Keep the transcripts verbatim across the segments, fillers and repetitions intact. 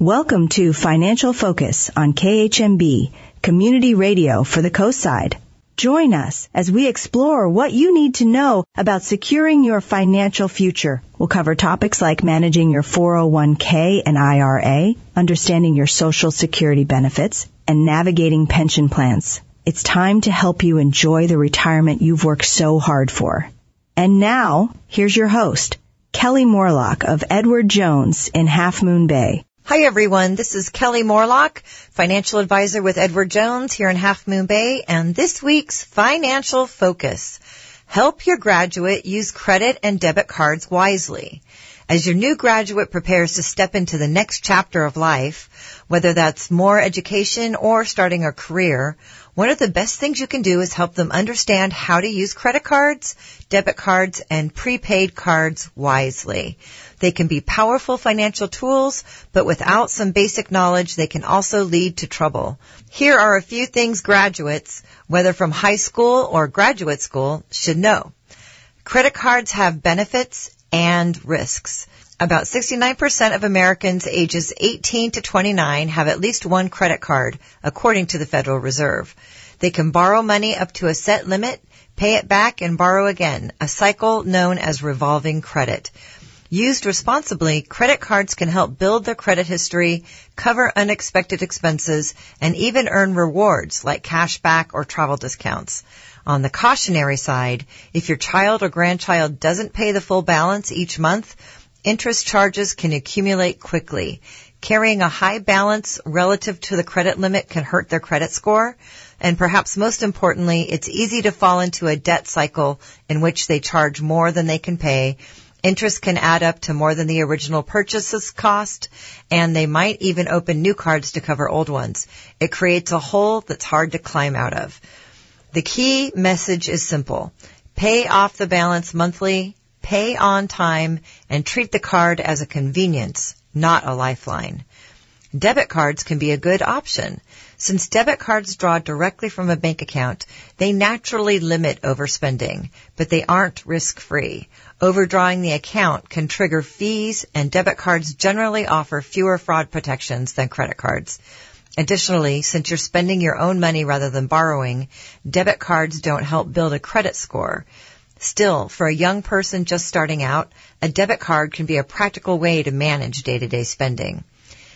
Welcome to Financial Focus on K H M B, Community Radio for the Coast Side. Join us as we explore what you need to know about securing your financial future. We'll cover topics like managing your four oh one k and I R A, understanding your Social Security benefits, and navigating pension plans. It's time to help you enjoy the retirement you've worked so hard for. And now, here's your host, Kelly Morlock of Edward Jones in Half Moon Bay. Hi, everyone. This is Kelly Morlock, financial advisor with Edward Jones here in Half Moon Bay, and this week's Financial Focus. Help your graduate use credit and debit cards wisely. As your new graduate prepares to step into the next chapter of life, whether that's more education or starting a career, one of the best things you can do is help them understand how to use credit cards, debit cards, and prepaid cards wisely. They can be powerful financial tools, but without some basic knowledge, they can also lead to trouble. Here are a few things graduates, whether from high school or graduate school, should know. Credit cards have benefits and risks. About sixty-nine percent of Americans ages eighteen to twenty-nine have at least one credit card, according to the Federal Reserve. They can borrow money up to a set limit, pay it back, and borrow again, a cycle known as revolving credit. Used responsibly, credit cards can help build their credit history, cover unexpected expenses, and even earn rewards like cash back or travel discounts. On the cautionary side, if your child or grandchild doesn't pay the full balance each month, interest charges can accumulate quickly. Carrying a high balance relative to the credit limit can hurt their credit score. And perhaps most importantly, it's easy to fall into a debt cycle in which they charge more than they can pay. Interest can add up to more than the original purchase's cost, and they might even open new cards to cover old ones. It creates a hole that's hard to climb out of. The key message is simple. Pay off the balance monthly, pay on time, and treat the card as a convenience, not a lifeline. Debit cards can be a good option. Since debit cards draw directly from a bank account, they naturally limit overspending, but they aren't risk-free. Overdrawing the account can trigger fees, and debit cards generally offer fewer fraud protections than credit cards. Additionally, since you're spending your own money rather than borrowing, debit cards don't help build a credit score. Still, for a young person just starting out, a debit card can be a practical way to manage day-to-day spending.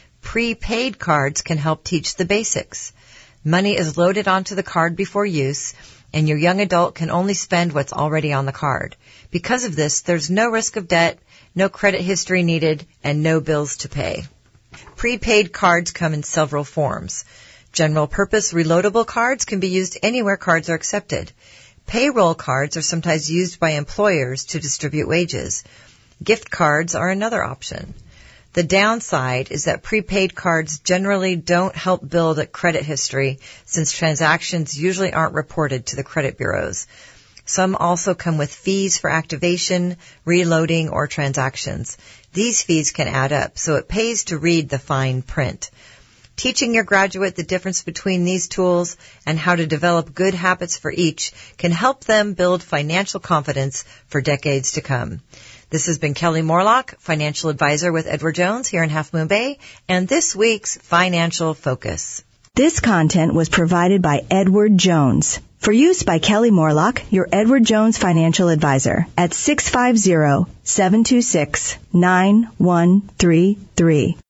Prepaid cards can help teach the basics. Money is loaded onto the card before use, and your young adult can only spend what's already on the card. Because of this, there's no risk of debt, no credit history needed, and no bills to pay. Prepaid cards come in several forms. General-purpose reloadable cards can be used anywhere cards are accepted. Payroll cards are sometimes used by employers to distribute wages. Gift cards are another option. The downside is that prepaid cards generally don't help build a credit history since transactions usually aren't reported to the credit bureaus. Some also come with fees for activation, reloading, or transactions. These fees can add up, so it pays to read the fine print. Teaching your graduate the difference between these tools and how to develop good habits for each can help them build financial confidence for decades to come. This has been Kelly Morlock, financial advisor with Edward Jones here in Half Moon Bay, and this week's Financial Focus. This content was provided by Edward Jones. For use by Kelly Morlock, your Edward Jones financial advisor, at six five zero, seven two six, nine one three three.